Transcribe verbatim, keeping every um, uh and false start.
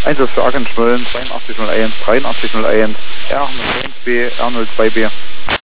Einsatz für Agent Schmollen, zweiundachtzig null eins, dreiundachtzig null eins, R null zwei, R null zwei B.